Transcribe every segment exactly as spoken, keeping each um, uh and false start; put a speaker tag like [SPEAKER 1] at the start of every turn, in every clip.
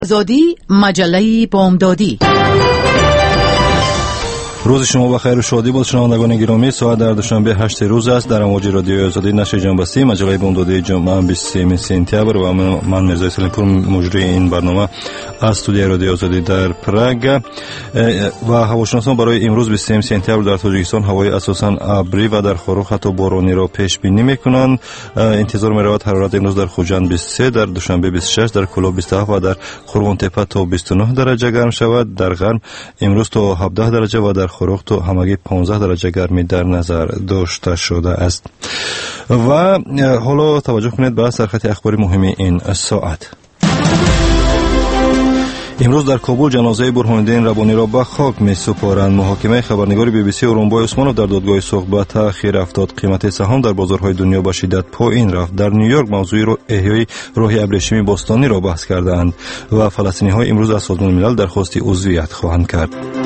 [SPEAKER 1] آزادی مجله بامدادی.
[SPEAKER 2] روز شما بخیر و شادی باد شنوندگان گرامی. ساعت در دوشنبه هشت روز است. در امواج رادیو آزادی نشر جنبستی مجله بامدادی جمعه بیست و سوم سپتامبر و من مرزا سلیمپور مجری این برنامه از استودیوی رادیو آزادی در پراگ و هواشناسان برای امروز بیست و سوم سپتامبر در تاجیکستان هوای اساساً ابری و در خروخ حتی بارانی را پیش بینی میکنند. انتظار می‌رود حرارت امروز در خوجند بیست و سه، در دوشنبه بیست و شش، در کلوب بیست و هفت و در خرغون تپه تا بیست و نه درجه گرم شود. در غرب امروز تا هفده درجه و در خروخ تو همگی پانزده درجه گرمی در نظر داشته شده است. و حالا توجه کنید به سرخط اخباری مهم این ساعت. امروز در کابل جنازه برهان‌الدین ربانی را به خاک می‌سپارند. محاکمه خبرنگار بی بی سی اورنبای عثمانوف در دادگاه سوق به تأخیر افتاد. قیمت سهام در بازارهای دنیا به شدت پایین رفت. در نیویورک موضوع رو احیای راه ابریشمی باستانی را بحث کردند و فلسطینی‌ها امروز از سازمان ملل درخواست عضویت خواهند کرد.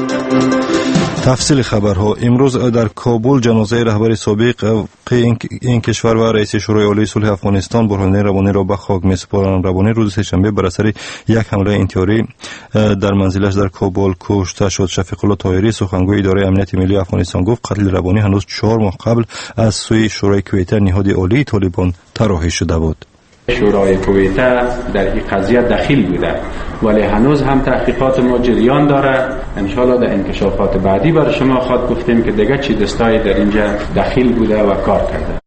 [SPEAKER 2] تفصیل خبرها. امروز در کابل جنازه رهبر سابق این, این کشور و رئیس شورای عالی صلح افغانستان برهان‌الدین ربانی را به خاک می‌سپارند. ربانی روز سه‌شنبه بر اثر یک حمله انتحاری در منزلش در کابل کشته شد. شفیق الله طاهری سخنگوی اداره امنیت ملی افغانستان گفت قتل ربانی هنوز چهار ماه قبل از سوی شورای کویته نهاد عالی طالبان طراحی شده بود.
[SPEAKER 3] شورای کویته در این قضیه دخیل بوده ولی هنوز هم تحقیقات ما جریان داره. انشالله در انکشافات بعدی برای شما خواهد گفتیم که دیگه چی دستایی در اینجا دخیل بوده و کار کرده.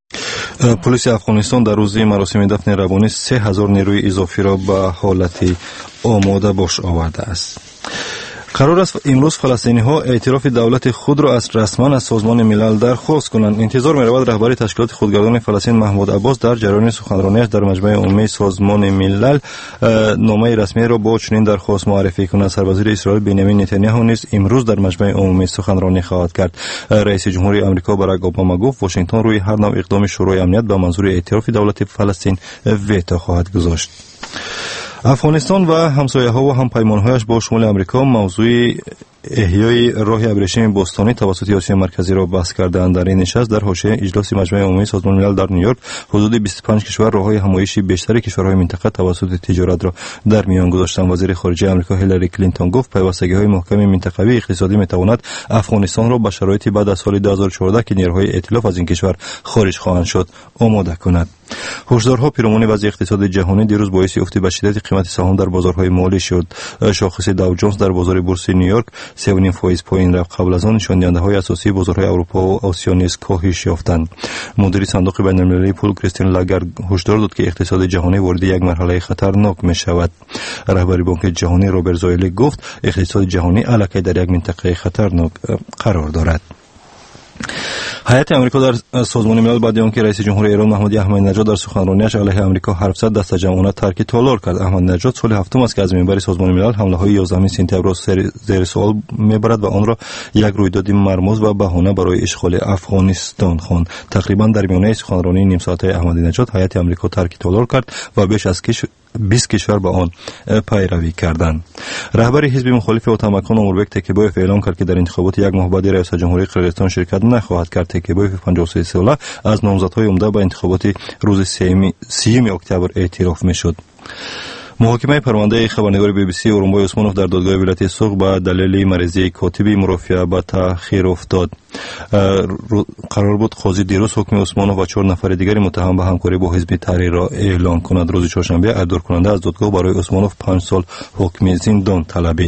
[SPEAKER 2] پلیس افغانستان در روز مراسم دفن ربانی سه هزار نیروی اضافی را به حالت آماده باش آورده است. قرار است امروز فلسطینی‌ها اعتراف دولت خود را از رسما از سازمان ملل درخواست کنند. انتظار می‌رود رهبر تشکیلات خودگردان فلسطین محمود عباس در جریان سخنرانیش در مجمع عمومی سازمان ملل نامه رسمی را با چنین درخواست معرفی کند. سربازیر اسرائیل بنیامین نتانیاهو نیز امروز در مجمع عمومی سخنرانی خواهد کرد. رئیس جمهوری آمریکا باراک اوباما گفت واشنگتن روی هر نوع اقدام شورای امنیت به منظور اعتراف دولت فلسطین ویتو خواهد گذاشت. افغانستان و همسایه‌ها و همپیمان‌هایش با شمول آمریکا موضوع احیای راه ابریشمی باستانی توسط آسیا مرکزی را بحث کردند. در این نشست در حاشیه اجلاس مجمع عمومی سازمان ملل در نیویورک حدود بیست و پنج کشور راههای همایشی بیشتر کشورهای منطقه توسط تجارت را در میان گذاشتند. وزیر خارجه آمریکا هیلاری کلینتون گفت پیوستگی‌های محکم منطقوی اقتصادی می‌تواند افغانستان را به شرایطی بعد از سال دو هزار و چهارده که نیروهای ائتلاف از این کشور خارج خواهند شد آماده کند. هشدارها پیرامون وضع اقتصاد جهانی دیروز باعث افت به شدت قیمت سهام در بازارهای مالی شد. شاخص داو جونز در بازار بورس نیویورک سه و نیم درصد پایین رفت. قبل از آن نشانده‌های اساسی بازارهای اروپا و آسیا نیز کاهش یافتند. مدیر صندوق بین‌المللی پول کریستین لاگارد هشدار داد که اقتصاد جهانی وارد یک مرحله خطرناک می‌شود. رهبر بانک جهانی رابرت زایلی گفت اقتصاد جهانی الکی در یک منطقه خطرناک قرار دارد. هیئت آمریکا در سازمان ملل بعد از آنکه رئیس جمهور ایران محمد احمدی نژاد در سخنرانیش علیه آمریکا حرف زد دست جمعانه ترک تالار کرد. احمدی نژاد سال هفتم است که از منبر سازمان ملل حمله‌های یازدهم سپتامبر را زیر سوال میبرد و آن را یک رویداد مرموز و بهانه برای اشغال افغانستان خواند. تقریبا در میانه سخنرانی نیم ساعته احمدی نژاد هیئت آمریکا ترک تالار کرد و بیش از بیست کشور با آن پیروی کردند. رهبر حزب مخالف اوتمکان اموربک تکیبایف اعلام کرد که در انتخابات یک ماه بعد رئیس جمهوری قرقیزستان شرکت نخواهد کرد. تکیبایف پنجاه و سه ساله از نامزدهای عمده به انتخابات روز سوم اکتبر اعتراف میشد. محاکمه پرونده خبرنگار بی بی سی اورنبای عثمانوف در دادگاه ولایت سوق به دلیل مریضی کاتبی مرافعه به تأخیر افتاد. قرار بود قاضی دیروز حکم عثمانوف و چهار نفر دیگر متهم به همکاری با حزب تحریر را اعلام کند. روز چهارشنبه اعداد کننده از دادگاه برای عثمانوف پنج سال حکم زندان طلبید.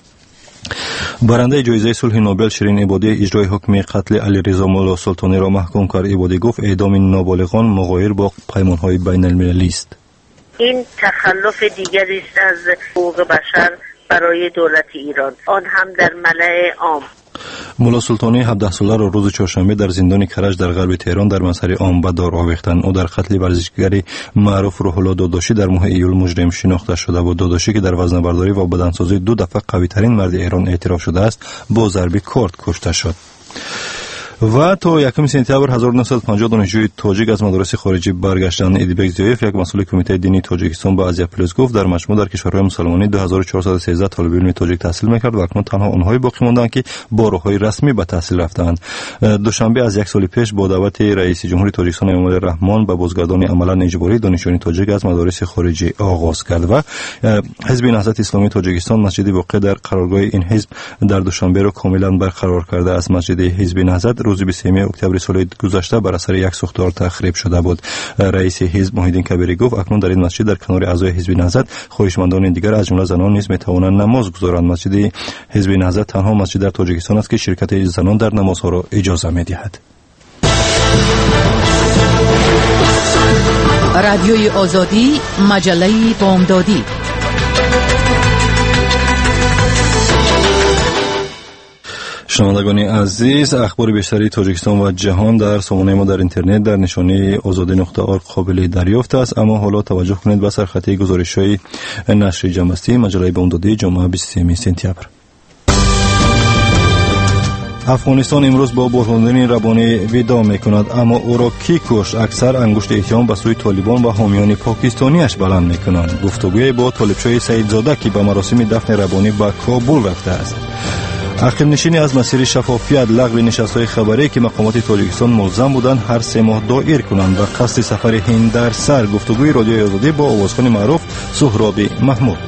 [SPEAKER 2] برنده جایزه صلح نوبل شیرین عبادی اجرای حکم قتل علیرضا مولا سلطانی را محکوم کرد. عبادی گفت اعدام نابالغان مغایر با پیمان‌های بین‌المللی است.
[SPEAKER 4] این تخلف دیگری است از حقوق بشر برای دولت ایران، آن هم در ملأ عام.
[SPEAKER 2] مولا سلطانی هفده ساله را روز چهارشنبه در زندان کرج در غرب تهران در مظهر عام به دار آویختند. او در قتل ورزشکاری معروف روح الله داداشی در ماه ایول مجرم شناخته شده بود. داداشی که در وزنه‌برداری و بدنسازی دو دفعه قوی ترین مرد ایران اعتراف شده است با ضرب کارد کشته شد. و تا یکم سپتامبر هزار و نهصد و پنجاه دانشجوی تاجیک از مدارس خارجی برگشتند. ایدیبک زیویف، یک مسئول کمیته دینی تاجیکستان، به آزیا پلاس گفت در مجموع در کشورهای مسلمانی دو هزار و چهارصد و سیزده طالب علم تاجیک تحصیل می‌کرد و اکنون تنها آنهایی باقی ماندند که با راه‌های رسمی به تحصیل رفتند. دوشنبه از یک سال پیش با دعوت رئیس جمهوری تاجیکستان امام رحمان به بازگردانی عملاً اجباری دانشجویان تاجیک از مدارس خارجی آغاز کرد و حزب نهضت اسلامی تاجیکستان مسجد واقع در قرارگاه این حزب در دوشنبه را کاملا برقرار کرده است. مسجد حزب نهضت روز بیست و سوم اکتبر سال گذشته بر اثر یک سوختار تخریب شده بود. رئیس حزب محیدین کبیری گفت اکنون در این مسجد در کنار اعضای حزب نهضت خواهشمندان دیگر از جمله زنان نیز میتوانند نماز گزارند. مسجد حزب نهضت تنها مسجد در تاجیکستان است که شرکت زنان در نمازها را اجازه می‌دهد.
[SPEAKER 1] رادیوی آزادی، مجله بامدادی.
[SPEAKER 2] شنوندگان عزیز، اخبار بیشتری تاجیکستان و جهان در سامانه ما در اینترنت در نشانی آزادی نقطه آر قابل دریافت است. اما حالا توجه کنید به سرخطی گزارش‌های نشر جمع‌بستی مجله بامدادی جمعه بیست و سوم سپتامبر. افغانستان امروز با برهاندین ربانی ودا میکند، اما او را کی کشت؟ اکثر انگشت اتهام به سوی طالبان و حامیان پاکستانیش بلند میکنند. گفتگوی با طالبشوی سیدزاده که به مراسم دفن ربانی به کابل رفته است. عقب نشینی از مسیر شفافیت، لغو نشست‌های خبری که مقامات تاجیکستان ملزم بودند هر سه ماه دایر کنند و قصد سفر هند در سر. گفتگوی رادیوی آزادی با آوازخوان معروف سهراب محمود.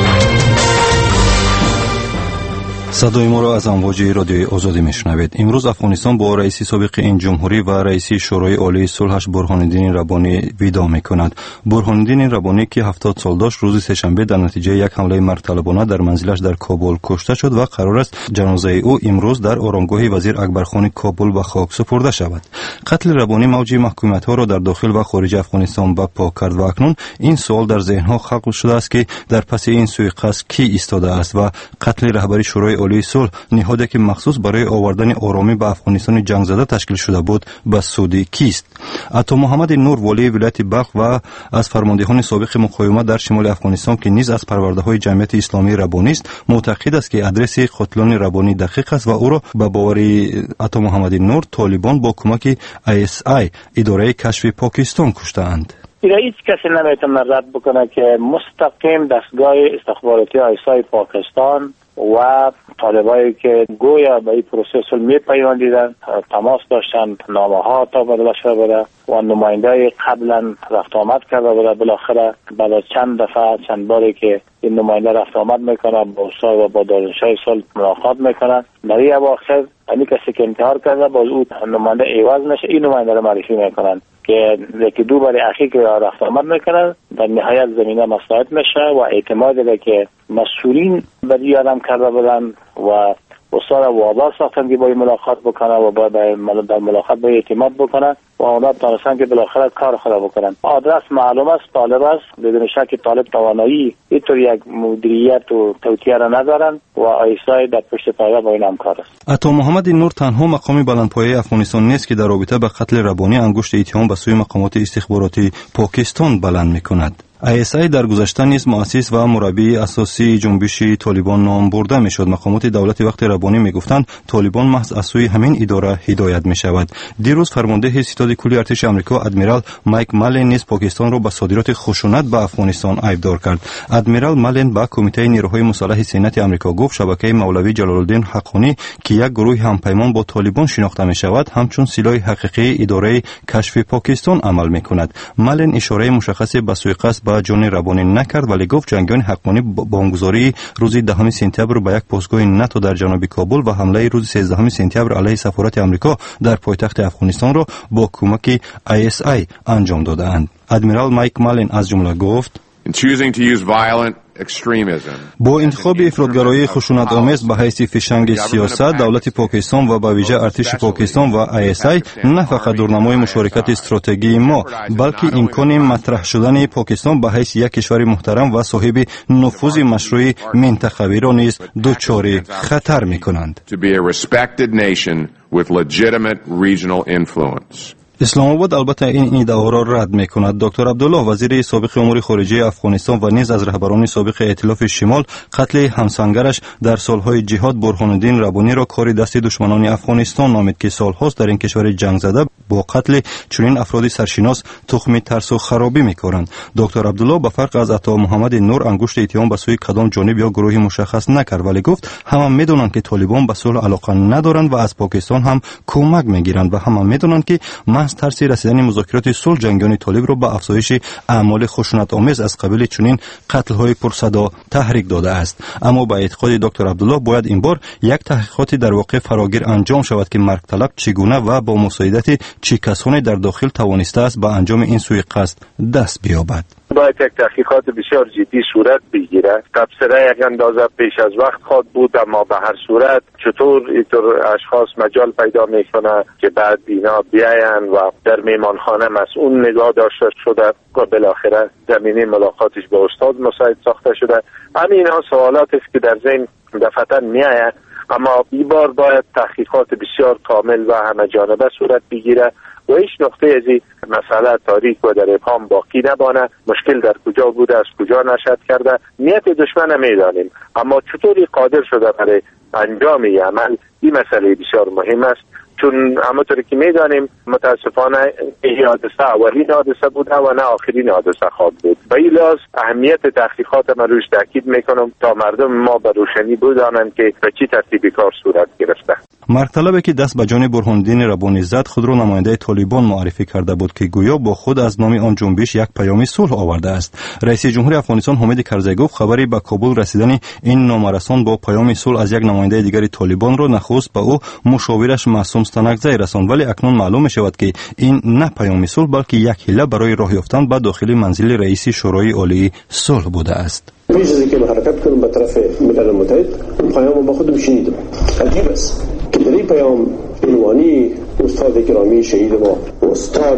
[SPEAKER 2] صدای ما را از امواج رادیوی آزادی میشنوید. امروز افغانستان با رئیس سابق این جمهوری و رئیس شورای عالی صلحش برهانالدین ربانی ودا میکند. برهانالدین ربانی که هفتاد سال داشت روز سه‌شنبه در نتیجه یک حمله مرد در منزلش در کابل کشته شد و قرار است جنازه او امروز در آرامگاه وزیر اکبرخان کابل به خاک سپرده شود. قتل ربانی موج محکومیت‌ها را در داخل و خارج افغانستان برپا کرد و اکنون این سوال در ذهن‌ها خلق شده است که در پس این سوءقصد کی ایستاده است و قتل رهبر شورای عالی صلح، نهادی که مخصوص برای آوردن آرامی به افغانستان جنگ زده تشکیل شده بود، به سود کیست؟ عطا محمد نور، والی ولایت بلخ و از فرماندهان سابق مقاومت در شمال افغانستان که نیز از پرورده‌های جمعیت اسلامی ربانی است، معتقد است که آدرس قاتلان ربانی دقیق است و او را به باور عطا محمد نور طالبان با کمک آی اس آی، اداره کشف پاکستان، کشته‌اند.
[SPEAKER 5] هیچ کسی نمیتونه رد بکنه که مستقیم دستگاه استخباراتی آی اس آی پاکستان و طالبایی که گویا به این پروسه صلح میپیوندیدن تماس داشتند، نامه ها تا بدل شده بوده و نماینده قبلا رفت آمد کرده بوده. بالاخره بعد از چند دفعه چند باری که این نماینده رفت آمد میکنه با استاد و با دانشجوی صلح ملاقات میکنه، در این اواخر همین کسی که انتحار کرده باز او نماینده ایواز نشه این نماینده رو معرفی میکنن که یکی دو بار اخیر که رفت آمد میکنن، در نهایت زمینه مصلحت میشه و اعتماد داره که مسئولین بدی آدم کرده بودن و استاد وابا ساختن که با این ملاقات بکنه و با در ملاقات با اعتماد بکنه و اونا تانستن که بالاخره کار خدا بکنن. آدرس معلوم است، طالب است، بدون شک طالب توانایی اینطور یک مدیریت و توطیه را ندارن و آیسای در پشت پایه با این همکار است.
[SPEAKER 2] عطا محمد نور تنها مقامی بلندپایه افغانستان نیست که در رابطه به قتل ربانی انگشت اتهام به سوی مقامات استخباراتی پاکستان بلند میکند. آی اس آی در گذشته نیز مؤسس و مربی اساسی جنبش طالبان نام برده میشد. مقامات دولتی وقت ربانی میگفتند طالبان محض از سوی همین اداره هدایت میشود. دیروز فرمانده ستاد کلی ارتش آمریکا ادمیرال مایک مالن نیز پاکستان را به صادرات خشونت به افغانستان ایبدار کرد. ادمیرال مالن به کمیته نیروهای مسلح سنت آمریکا گفت شبکه مولوی جلال الدین حقانی که یک گروه همپیمان با طالبان شناخته میشود همچون سلاح حقیقی اداره کشف پاکستان عمل میکند. مالن اشاره مشخصی به سوءقصد به جان ربانی نکرد ولی گفت جنگیان حقانی بمبگذاری روز دهم سپتامبر به یک پستگاه ناتو در جنوب کابل و حمله روز سیزدهم سپتامبر علیه سفارت آمریکا در پایتخت افغانستان را با کمک آی اس آی انجام دادند. ادمیرال مایک مالن از جمله گفت با انتخاب افراطگرایی خشونت آمیز به حیث فشنگ سیاست، دولت پاکستان و به ویژه ارتش پاکستان و آی اس آی نه فقط دورنمای مشارکت استراتژی ما بلکه امکان مطرح شدن پاکستان به حیث یک کشور محترم و صاحب نفوذ مشروع منطقوی را نیز دچار خطر می‌کنند. اسلام آباد البته این ادعا را رد می‌کند. دکتر عبدالله وزیر سابق امور خارجه افغانستان و نیز از رهبران سابق ائتلاف شمال قتل همسنگرش در سالهای جهاد برهان الدین ربانی را کار دست دشمنان افغانستان نامید که سالهاست در این کشور جنگ زده با قتل چنین افراد سرشناس تخم ترس و خرابی می‌کنند. دکتر عبدالله به فرق از عطا محمد نور انگشت اتهام به سوی کدام جانب یا گروهی مشخص نکرد، ولی گفت همه می‌دانند که طالبان به صلح علاقه ندارند و از پاکستان هم کمک می‌گیرند و همه می‌دانند که محض ترس رسیدن مذاکرات صلح جنگیان طالب را به افزایش اعمال خشونت آمیز از قبیل چنین قتل‌های پرصدا تحریک داده است. اما به اعتقاد دکتر عبدالله باید این بار یک تحقیقات در واقع فراگیر انجام شود که مرگ طلب چگونه و با مساعدت چه کسانی در داخل توانسته است به انجام این سوء قصد دست بیابد.
[SPEAKER 6] باید یک تحقیقات بسیار جدی صورت بگیره. تبصره یک اندازه پیش از وقت خواهد بود، اما به هر صورت چطور اینطور اشخاص مجال پیدا میکنه که بعد اینا بیاین و در میمانخانه مسئول نگاه داشته شده و بالاخره زمینه ملاقاتش با استاد مساعد ساخته شده. همین اینها سوالات است که در ذهن دفعتا میآید، اما این بار باید تحقیقات بسیار کامل و همه جانبه صورت بگیره و هیچ نقطه از این مسئله تاریک و در ابهام باقی نبانه. مشکل در کجا بوده، از کجا نشأت کرده، نیت دشمن نمیدانیم، اما چطوری قادر شده برای انجام این عمل، این مسئله بسیار مهم است. چون همونطوری که میدانیم متاسفانه این حادثه اولین حادثه بوده و نه آخرین حادثه خواهد بود. به این لحاظ اهمیت تحقیقات من روش تاکید میکنم تا مردم ما به روشنی بدانند که به چه ترتیبی کار صورت گرفته.
[SPEAKER 2] مرگ طلبی که دست به جان برهان الدین ربانی زد خود را نماینده طالبان معرفی کرده بود که گویا با خود از نام آن جنبش یک پیام صلح آورده است. رئیس جمهور افغانستان حامد کرزی گفت خبری به کابل رسیدن این نامرسان با پیام صلح از یک نماینده دیگر طالبان را نخست به او مشاورش معصوم ستانکزی رساند، ولی اکنون معلوم می شود که این نه پیام صلح بلکه یک حیله برای راه یافتن به داخل منزل رئیس شورای عالی صلح بوده است.
[SPEAKER 7] پیش از اینکه به حرکت کنم به طرف ملل متحد پیام با خودم شنیدم. عجیب است که در این پیام عنوانی استاد گرامی شهید ما استاد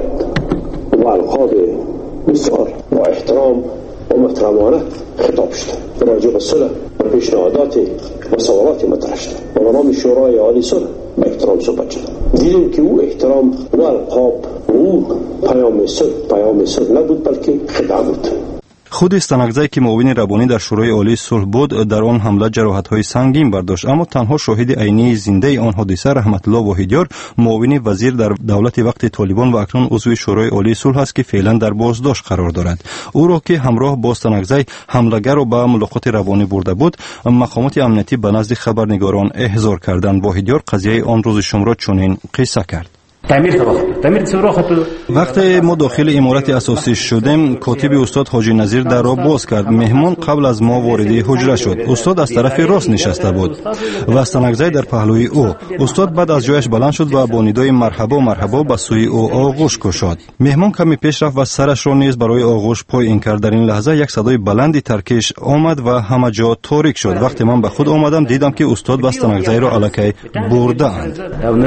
[SPEAKER 7] و القاب بسیار با احترام و محترمانه خطاب شده راجع به صلح و پیشنهادات و سوالات مطرح شده و به نام شورای عالی صلح به احترام صحبت شده. دیدیم که او احترام و القاب او پیام صلح پیام صلح نبود بلکه خداع بود.
[SPEAKER 2] خود استانکزی که معاون ربانی در شورای عالی صلح بود در آن حمله جراحت‌های سنگین برداشت، اما تنها شاهد عینی زنده آن حادثه رحمت الله واحدیار معاون وزیر در دولت وقت طالبان و اکنون عضو شورای عالی صلح است که فعلا در بازداشت قرار دارد. او را که همراه با استانکزی حمله‌گر را به ملاقات ربانی برده بود، مقامات امنیتی به نزد خبرنگاران احضار کردند. واحدیار قضیه آن روز شام را چنین قصه کرد. وقتی ما داخل امارت اساسی شدیم کاتب استاد حاجی نظیر در را باز کرد. مهمان قبل از ما وارد حجره شد. استاد از طرف راست نشسته بود و استانکزی در پهلوی او. استاد بعد از جایش بلند شد و با ندای مرحبا مرحبا به سوی او آغوش کشید. مهمان کمی پیش رفت و سرش را نیز برای آغوش پایین کرد. در این لحظه یک صدای بلندی ترکش آمد و همه جا تاریک شد. وقتی من به خود آمدم دیدم که استاد و استانکزی را الکی بردند.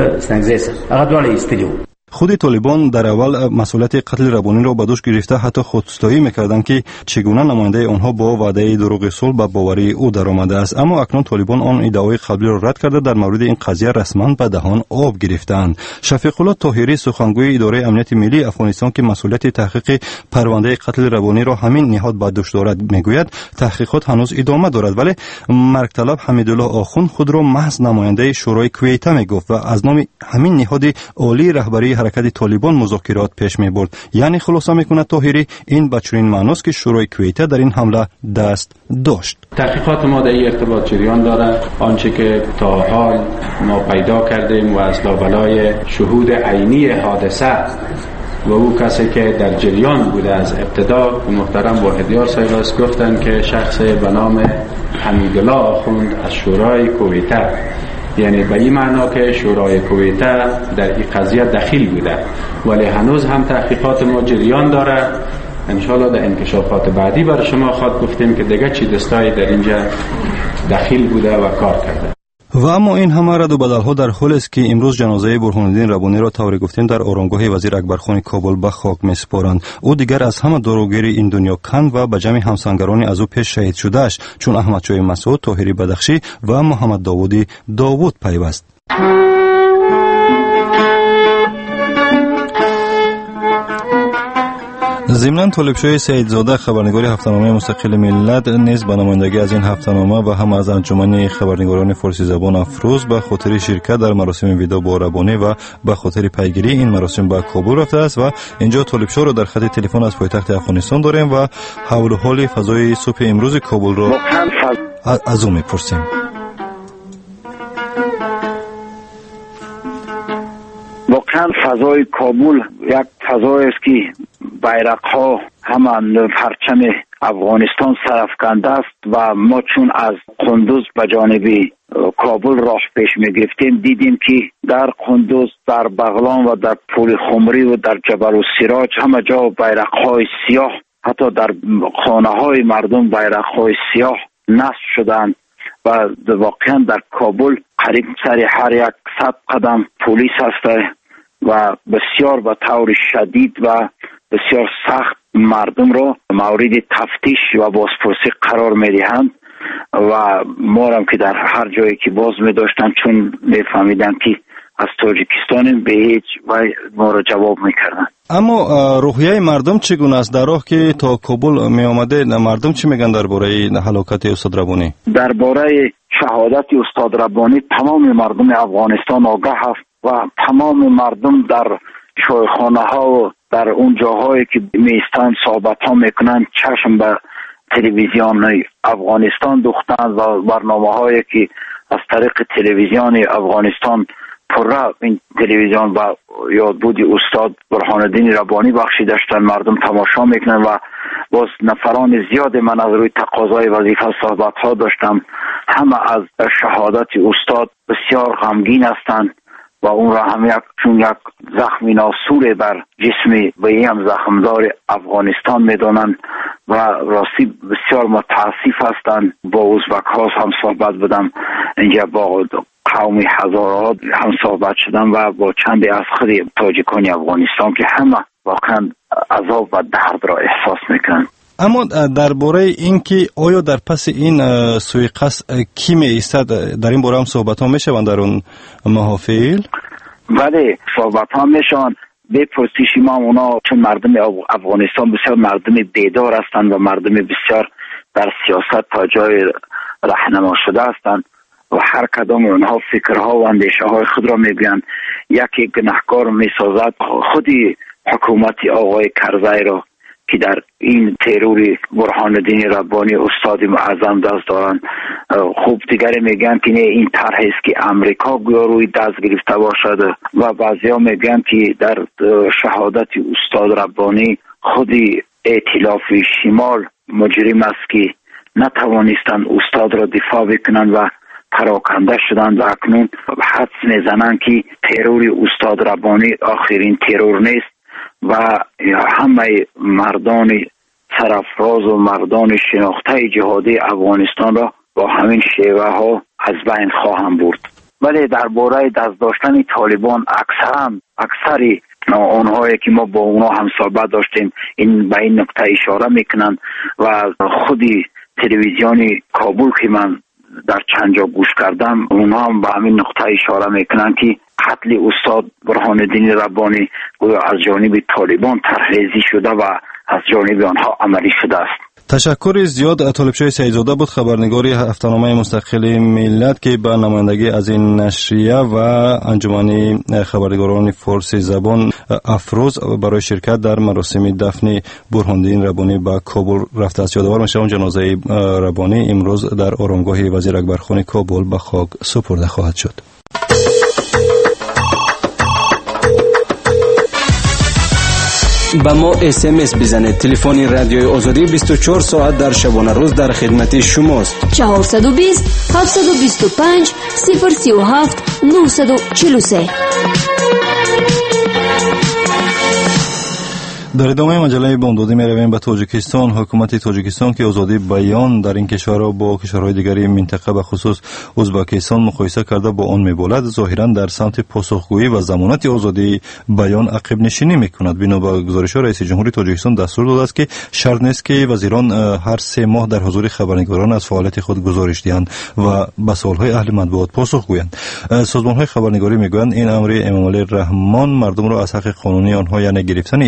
[SPEAKER 2] خود طالبان در اول مسئولیت قتل ربانی را به دوش گرفته حتی خودستایی میکردند که چگونه نماینده آنها با وعده دروغ صلح به باوری او درآمده است، اما اکنون طالبان آن ادعای قبلی را رد کرده در مورد این قضیه رسما به دهان آب گرفتند. شفیق الله طاهری سخنگوی اداره امنیت ملی افغانستان که مسئولیت تحقیق پرونده قتل ربانی را همین نهاد به دوش دارد میگوید تحقیقات هنوز ادامه دارد، ولی مرگ طلب حمیدالله آخوند خود را محض نماینده شورای کویته میگفت و از نام همین نهاد عالی رهبری حرکت طالبان مذاکرات پیش می برد. یعنی خلاصه میکنه طاهری این به چنین معناست که شورای کویته در این حمله دست داشت.
[SPEAKER 3] تحقیقات ما در این ارتباط جریان داره. آنچه که تا حال ما پیدا کردیم و از لابلای شهود عینی حادثه و او کسی که در جریان بوده از ابتدا محترم واحدیار صاحب است گفتند که شخص به نام حمیدالله آخوند از شورای کویته، یعنی به این معنا که شورای کویته در این قضیه دخیل بوده، ولی هنوز هم تحقیقات ما جریان داره. انشاءالله در انکشافات بعدی برای شما خواهد گفتیم که دیگه چی دستایی در اینجا دخیل بوده و کار کرده.
[SPEAKER 2] و اما این همه رد و بدل‌ها در حالی است که امروز جنازه برهان الدین ربانی را طور گفتیم در آرامگاه وزیر اکبرخان کابل به خاک می‌سپارند. او دیگر از همه دروغگیر این دنیا کند و به جمع همسنگرانی از او پیش شهید شده‌اش چون احمد شاه مسعود، طاهری بدخشی و محمد داوودی داوود پیوست. ضمناً طالبشاه سعیدزاده خبرنگار هفته‌نامه مستقل ملت نیز به نمایندگی از این هفته‌نامه و هم از انجمن خبرنگاران فارسی زبان افروز به خاطر شرکت در مراسم ویدا با ربانی و به خاطر پیگیری این مراسم به کابل رفته است و اینجا طالبشاه را در خط تلفن از پایتخت افغانستان داریم و حول و حال فضای صبح امروز کابل را از او می‌پرسیم.
[SPEAKER 8] واقعا فضای کابل یک فضایی است که بیرق‌ها همان پرچم افغانستان سرافکنده است و ما چون از قندوز به جانب کابل راه پیش می‌گرفتیم دیدیم که در قندوز، در بغلان و در پل خمری و در جبل السراج همه جا بیرق‌های سیاه، حتی در خانه‌های مردم بیرق‌های سیاه نصب شدند و واقعا در کابل قریب سر هر یک صد قدم پلیس است و بسیار به طور شدید و بسیار سخت مردم را مورد تفتیش و بازپرسی قرار می‌دهند و ما هم که در هر جایی که باز می‌داشتند چون می‌فهمیدند که از تاجیکستان به هیچ وجه ما را جواب می‌کردند.
[SPEAKER 2] اما روحیه مردم چگونه است؟ در راه که تا کابل می آمده مردم چی میگن درباره هلاکت استاد ربانی؟
[SPEAKER 8] درباره شهادت استاد ربانی تمام مردم افغانستان آگاه است و تمام مردم در شایخانه ها و در اون جاهایی که میستان صحبت ها میکنند چشم به تلویزیون افغانستان دوختند و برنامه هایی که از طریق تلویزیون افغانستان پره این تلویزیون و یادبود استاد برهان الدین ربانی بخشیده شدند مردم تماشا میکنند و باز نفران زیاد من از روی تقاضای وظیفه صحبت ها داشتم. همه از شهادت استاد بسیار غمگین هستند و اون را هم یک چون یک زخم ناسور بر جسم به هم زخمدار افغانستان میدانند و راستی بسیار متاسف هستند. با ازبک ها هم صحبت بدم، اینجا با قوم هزارها هم صحبت شدم و با چند از خود تاجیکان افغانستان که همه واقعا عذاب و درد را احساس میکنند.
[SPEAKER 2] اما درباره این که آیا در پس این سوءقصد کی می ایستد در این باره هم صحبت ها میشوند در اون محافل؟
[SPEAKER 8] بله صحبت ها میشوند. به پرسش ما اونا چون مردم افغانستان بسیار مردم بیدار هستند و مردم بسیار در سیاست تا جای راهنما شده هستند و هر کدام اونها فکرها و اندیشه های خود را میگویند. یکی گناهکار میسازد خودی حکومت آقای کرزی را که در این ترور برهان الدین ربانی استاد معظم دست دارند. خوب دیگری میگن که نه این طرح است که امریکا گویا روی دست گرفته باشد و بعضیا میگن که در شهادت استاد ربانی خودی ائتلاف شمال مجرم است که نتوانستند استاد را دفاع بکنند و پراکنده شدند و اکنون حدس میزنند که ترور استاد ربانی آخرین ترور نیست و همه مردان سرافراز و مردان شناخته جهادی افغانستان را با همین شیوه ها از بین خواهم برد. ولی درباره دست داشتن طالبان اکثرا اکثری اونهایی که ما با اونا هم صحبت داشتیم این به این نکته اشاره میکنند و خودی تلویزیون کابل که من در چند جا گوش کردم اونها هم به همین نقطه اشاره میکنن که قتل استاد برهان الدین ربانی گویا از جانب طالبان طرحریزی شده و از جانب آنها عملی شده است.
[SPEAKER 2] تشکر زیاد. طالبشاه سعیدزاده بود خبرنگاری هفته‌نامه مستقل ملت که به نمایندگی از این نشریه و انجمن خبرنگاران فارسی زبان افروز برای شرکت در مراسم دفن برهان الدین ربانی به کابل رفته است. یادآور می‌شوم جنازه ربانی امروز در آرامگاه وزیر اکبرخان کابل به خاک سپرده خواهد شد.
[SPEAKER 9] با ما اس ام اس بزنید. تلفن رادیوی آزادی بیست و چهار ساعت در شبانه روز در خدمت شماست.
[SPEAKER 10] چهارصد و بیست هفتصد و بیست و پنج صفر سی و هفت نهصد و چهل و سه.
[SPEAKER 2] در ادامه مجله بامدادی می رویم به تاجیکستان. حکومت تاجیکستان که آزادی بیان در این کشور را با کشورهای دیگری منطقه به خصوص ازبکستان مقایسه کرده با آن می‌بالد، ظاهراً در سمت پاسخگویی و ضمانت آزادی بیان عقب نشینی می‌کند. بنا به گزارش رئیس جمهوری تاجیکستان دستور داده است که شرط نیست که وزیران هر سه ماه در حضور خبرنگاران از فعالیت خود گزارش دهند و به سوال‌های اهل مطبوعات پاسخ گویند. سازمان‌های خبرنگاری می‌گویند این امر امامعلی رحمان مردم را از حق قانونی آنها یعنی گرفتن اطلاع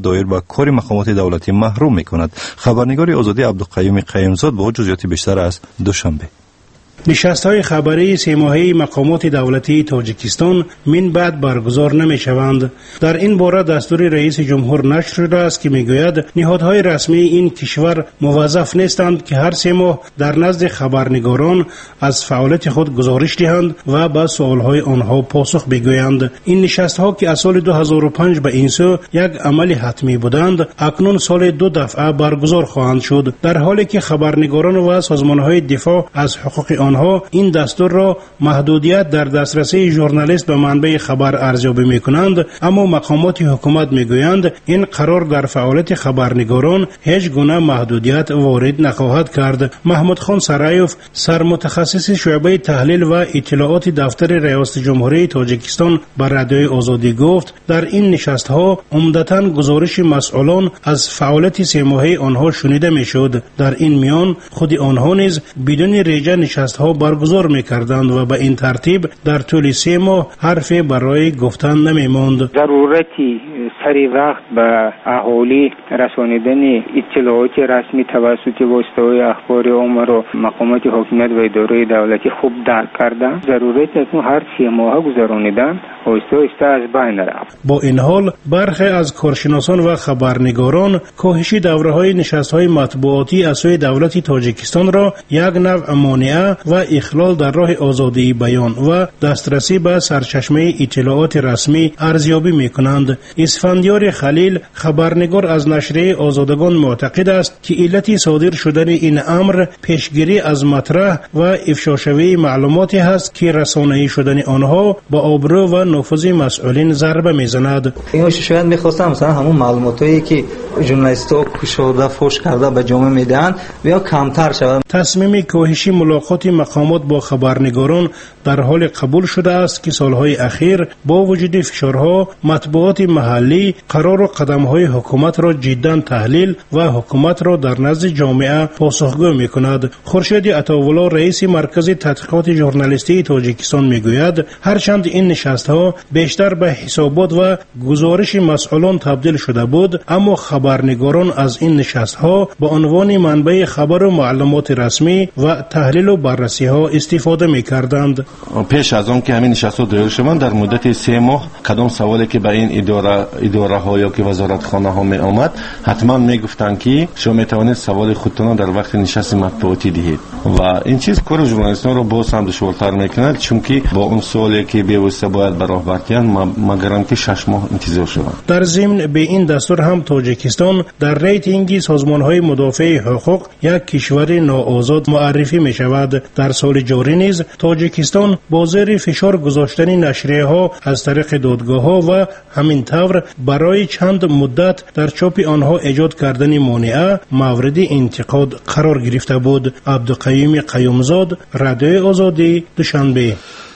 [SPEAKER 2] دایر به کار مقامات دولتی محروم میکند. خبرنگار آزادی عبدالقیوم قیومزاد با جزئیات بیشتر از دوشنبه.
[SPEAKER 11] نشست‌های خبری سه ماهه مقامات دولتی تاجیکستان من بعد برگزار نمی‌شوند. در این باره دستور رئیس جمهور نشر شده است که می‌گوید نهادهای رسمی این کشور موظف نیستند که هر سه ماه در نزد خبرنگاران از فعالیت خود گزارش دهند و به سوال‌های آنها پاسخ بگویند. این نشست‌ها که از سال دو هزار و پنج به این سو یک عمل حتمی بودند، اکنون سال دو دفعه برگزار خواهند شد، در حالی که خبرنگاران و سازمان‌های دفاع از حقوق آنها این دستور را محدودیت در دسترسی ژورنالیست به منبع خبر ارزیابی می‌کنند، اما مقامات حکومت می‌گویند این قرار در فعالیت خبرنگاران هیچ گونه محدودیت وارد نخواهد کرد. محمود خان سرایوف، سرمتخصص شعبه تحلیل و اطلاعات دفتر ریاست جمهوری تاجیکستان به رادیوی آزادی گفت در این نشست‌ها عمدتاً گزارش مسئولان از فعالیت سه ماهه آنها شنیده می‌شد. در این میان خود آنها نیز بدون رجا نشست ها برگزار می‌کردند و به این ترتیب در طول سه ماه حرفی برای گفتن نمی‌ماند.
[SPEAKER 12] ضرورتی سری وقت به اهالی رسانیدن اطلاعات رسمی توسط واسطه‌های اخباری عامه را مقامات حکومت و اداره دولتی خوب درک کردند. ضرورت اکنون هر سه ماه گذراندن آهسته آهسته از بین رفت.
[SPEAKER 11] با این حال برخی از کارشناسان و خبرنگاران کاهش دوره‌های نشست‌های مطبوعاتی از سوی دولت تاجیکستان را یک نوع مانع و اخلال در راه آزادی بیان و دسترسی به سرچشمه اطلاعات رسمی ارزیابی می‌کنند. اسفندیار خلیل، خبرنگار از نشریه آزادگان، معتقد است که علت صادر شدن این امر پیشگیری از مطرح و افشاشوی معلوماتی هست که رسانه‌ای شدن آنها با آبرو و نفوذ مسئولین ضربه می‌زند.
[SPEAKER 13] اینو شاید می‌خواستم مثلا همون معلوماتی که ژورنالیست‌ها کشوده فوش کرده به جامعه میدن بیا کمتر شود.
[SPEAKER 11] تصمیم کاهش ملاقات مقامات با خبرنگاران در حال قبول شده است که سالهای اخیر با وجود فشارها مطبوعات محلی قرار و قدم‌های حکومت را جداً تحلیل و حکومت را در نزد جامعه پاسخگو می‌کند. خورشید عطاولا، رئیس مرکز تحقیقات ژورنالیستی تاجیکستان، می‌گوید هرچند این نشست‌ها بیشتر به حسابات و گزارش مسئولان تبدیل شده بود، اما خبرنگاران از این نشست‌ها به عنوان منبع خبر و معلومات رسمی و تحلیل و بررسی ها استفاده می‌کردند.
[SPEAKER 14] پیش از آن که همین نشست‌ها دایر شوند در مدت سه ماه کدام سوالی که به این اداره اداره ها یا که وزارتخانه ها می آمد حتما میگفتند که شما میتوانید سوال خودتان در وقت نشست مطبوعاتی دهید و این چیز کار ژورنالیستان را باز هم دشوارتر میکند، چون که با اون سوالی که بی‌واسطه باید به راه بردهند مگرم که شش ماه انتظار شوند.
[SPEAKER 11] در ضمن به این دستور هم تاجیکستان در ریتینگ سازمان‌های مدافع حقوق یک کشور ناآزاد معرفی می شود. در سال جاری نیز تاجیکستان با زیر فشار گذاشتن نشریه ها از طریق دادگاه ها و همین طور برای چند مدت در چاپ آنها ایجاد کردن مانع مورد انتقاد قرار گرفته بود. عبدالقیوم قیومزاد، رادیوی آزادی، دوشنبه.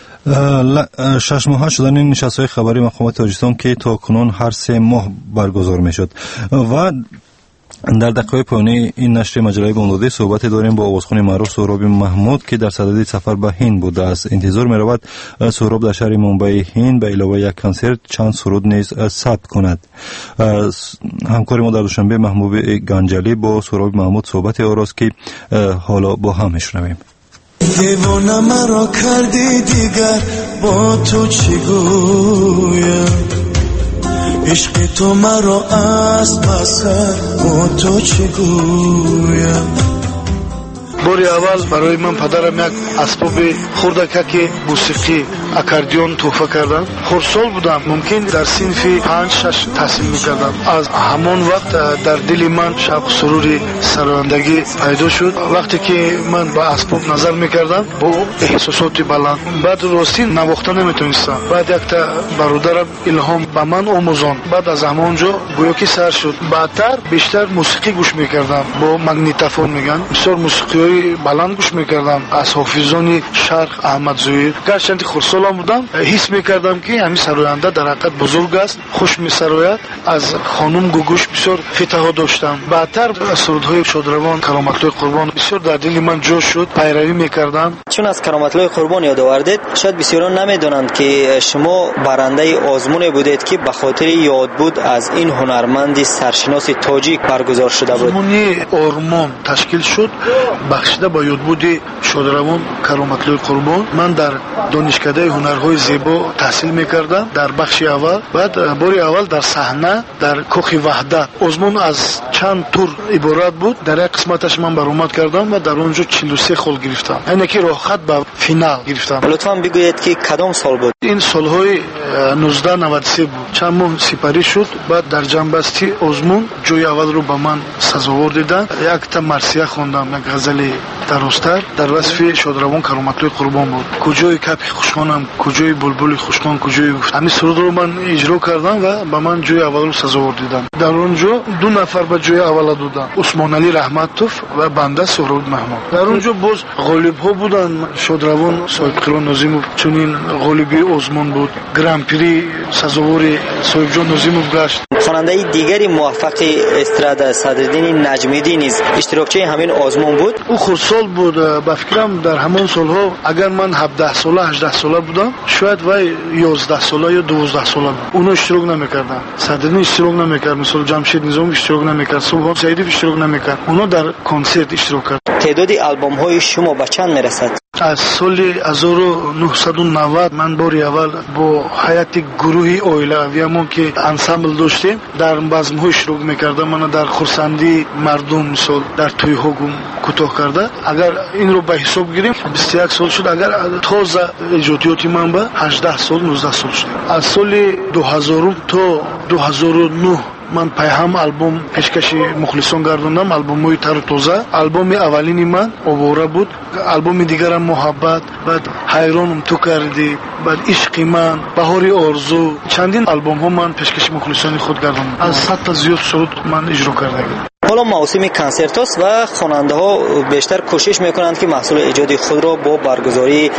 [SPEAKER 2] شش ماه شدن این نشست‌های خبری مقامات تاجیکستان که تا کنون هر سه ماه برگزار می شد و در دقایق پایانی این نشر مجله بامدادی صحبت داریم با آوازخوان معروف سهراب محمود که در صدد سفر به هند بوده است. انتظار می رود سهراب در شهر ممبئی هند به علاوه یک کنسرت چند سرود نیز ثبت کند. همکار ما در دوشنبه محبوب گنجلی با سهراب محمود صحبت آراست که حالا با هم میشنویم.
[SPEAKER 15] دیوانه مرا کردی دیگر با تو چی گویم، عشق تو مرا از بسر با تو چی گویم.
[SPEAKER 16] باری اول برای من پدرم یک اسباب خردکی موسیقی اکاردیون تحفه کردند. خردسال بودم، ممکن در صنف پنج شش تحصیل میکردم. از همان وقت در دل من شوق سروری سرایندگی پیدا شد. وقتی که من به اسباب نظر میکردم با احساسات بلند، بعد راستی نواخته نمیتونستم. بعد یک تا برادرم الهام به من آموزاند. بعد از همانجا گویا که سر شد. بعدتر بیشتر موسیقی گوش میکردم با مگنیتوفون میگن. بسیار موسیقی صداهای بلند گوش میکردم از حافظان شرق احمد زویر. گرچه خردسالم بودم حس میکردم که همین سراینده در حقیقت بزرگ است، خوش میسراید. از خانم گوگوش بسیار فتح داشتم. بعدتر سرودهای شادروان کرامت‌الله قربان بسیار در دل من جوش شد، پیروی میکردم.
[SPEAKER 13] چون از کرامت‌الله قربان یاد آوردید، شاید بسیاران نمیدونند که شما برنده آزمون بودید که به خاطر یاد بود از این هنرمند سرشناس تاجیک برگزار شده بود.
[SPEAKER 16] آزمون آرمان تشکیل شد بخشیده با یاد بود شادروان کرامت‌الله قربان. من در دانشکده هنرهای زیبا تحصیل میکردم در بخش اول. بعد باری اول در صحنه در کوخ وحدت آزمون از چند تور عبارت بود. در یک قسمتش من برآمد کردم و در اونجا چهل و سه خال گرفتم، یعنی که راه خط به فینال گرفتم.
[SPEAKER 13] لطفاً بگویید که کدام سال بود؟
[SPEAKER 16] این سالهای نوزده نود و سه بود. چند ماه سپری شد. بعد در جنبستی آزمون جوی اول رو به من سزاوار دیدن. یک تا مرثیه خوندم، یک غزل درازتر در وصف شادروان کرامت‌الله قربان بود. کجای کپی خوشخوانم، کجای بلبل خوشخوان، کجای گفت. همین سرود رو من اجرا کردم و به من جوی اول رو سزاوار دیدن. در اونجا دو نفر به جوی اول دادن، عثمان علی رحمتوف و بنده سهراب محمود. در اونجا باز غالب ها بودن، شادروان صاحب قلان نازیموف چنین غالبی آزمون بود. گران پری سزاوار صاحب جان نازیموف گشت.
[SPEAKER 13] خواننده دیگری موفق استراد صدرالدین نجمیدی نیز اشتراکچی همین آزمون بود.
[SPEAKER 16] او خردسال بود. به فکرم در همان سالها اگر من هفده ساله هجده ساله بودم، شاید وای یازده ساله یا دوازده ساله بود. اونو اشتراک نمیکردن. صدرالدین اشتراک نمیکرد، مثلا جمشید نظام اشتراک نمیکرد، سلطان سعیدی اشتراک نمیکرد. اونا در کنسرت اشتراک کرد.
[SPEAKER 13] تعداد آلبوم های شما به چند میرسد؟
[SPEAKER 16] از سال هزار و نهصد و نود من باری اول با حیات گروهی اویلاویامون که انسامبل داشتیم در بزم‌ها اشتراک میکردم. من در خرسندی مردم مثال در توی هاگم کوتاه کرده. اگر این رو به حساب گیریم بیست و یک سال شد. اگر تازه ایجادیاتی من به هجده سال نوزده سال شد. از سال دو هزار تا دو هزار و نه من پیام آلبوم پیشکش مخلصان گردوندم. آلبومای تر و تازه. آلبوم اولینی من آواره بود. آلبوم دیگرم محبت، بعد حیرانم تو کردی، بعد عشق من، بهاری آرزو. چندین آلبوم ها من پیشکش مخلصان خود گردوندم. از صد تا زیاد سرود من اجرا کردم.
[SPEAKER 13] حالا موسم کنسرت است و خواننده ها بیشتر کوشش میکنند که محصول ایجادی خود را با برگزاری یک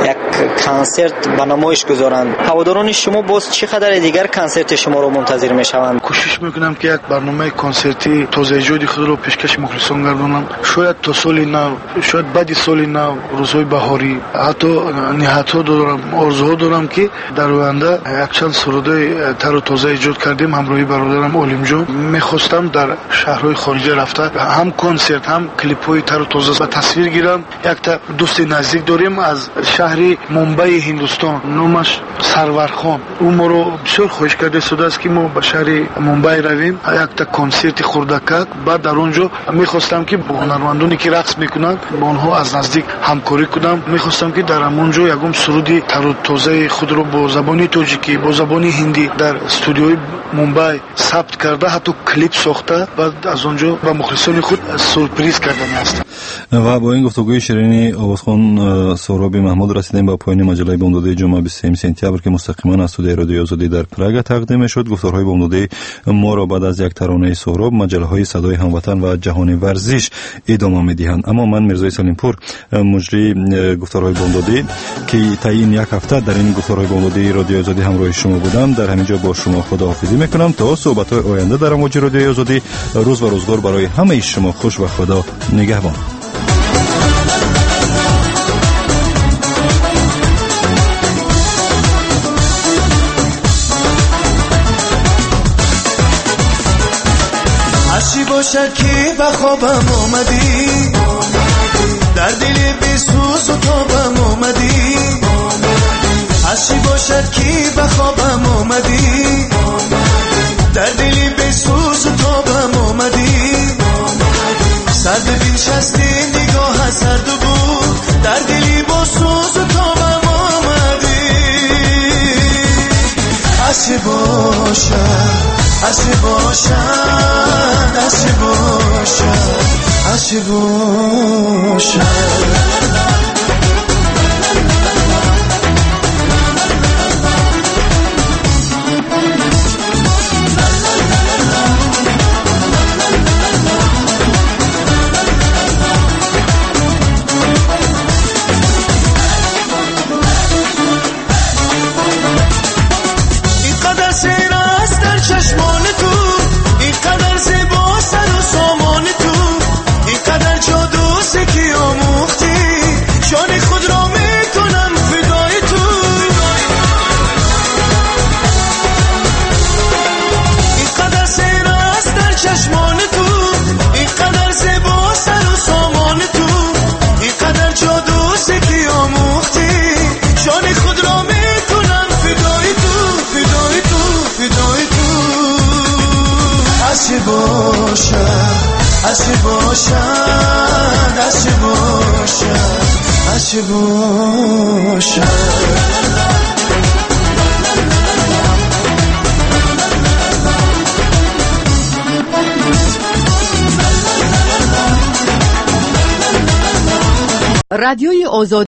[SPEAKER 13] کنسرت به نمایش گذارند. هواداران شما باز چقدر دیگر کنسرت شما را منتظر میشوند؟
[SPEAKER 16] کوشش میکنم که یک برنامه کنسرتی تازه ایجادی خود را پیشکش مخلصان گردونم. شاید تا سال نو، شاید بعد سال نو، روزهای بهاری، حتی نهایت‌ها دارم، آرزوها دارم که در آینده یک چند سرودای تر و تازه ایجاد کردیم. همراهی برادرم علیم جان میخواستم در شهرهای خارجی رفته هم کنسرت هم کلیپ های تر و تازه به تصویر گیرم. یک تا دوست نزدیک داریم از شهر ممبئی هندوستان، نامش سرور خان. او ما رو بسیار خوش کرده شده است که ما به شهر ممبئی رویم یک تا کنسرت خردکک. بعد در اونجا میخواستم که با هنرمندانی که رقص میکنند با آنها از نزدیک همکاری کنم. میخواستم که در اونجا یکم سرودی تر و تازه خود رو با زبانی تاجیکی، با زبانی هندی در استودیوی ممبئی ثبت کرده، حتی کلیپ ساخته. بعد از اونجا با مخلصان خود سورپرایز کردن است.
[SPEAKER 2] و با این گفتگوی شیرینی آوازخوان سهراب محمود رسیدیم به پایان مجله بامدادی جمعه بیست و سه سپتامبر که مستقیما از استودیوی رادیوی آزادی در پراگ تقدیم شد. گفتارهای بامدادی ما را بعد از یک ترانه سهراب مجله‌های صدای هموطن و جهان ورزش ادامه می‌دهند. اما من میرزای سلیمپور مجری گفتارهای بامدادی که تا این یک هفته در این گفتارهای بامدادی رادیوی آزادی همراه شما بودم، در همینجا با شما خداحافظی میکنم تا صحبت‌های آینده در موج رادیوی آزادی. روز و روزگار برای همه شما خوش و خدا نگهبان.
[SPEAKER 15] هرچی باشد که به خوابم آمدی، در دل بسوز و تابم آمدی. هرچی باشد که به خوابم آمدی، در دل بسوز و تابم آمدی. سرد بنشستی نگاه سرد بود، در دلی با سوز و تابم آمدی. هرچی باشد هرچی باشد هرچی باشد هرچی باشد باشد هرچی باشد هرچی باشد هرچی باشد.
[SPEAKER 1] رادیوی آزادی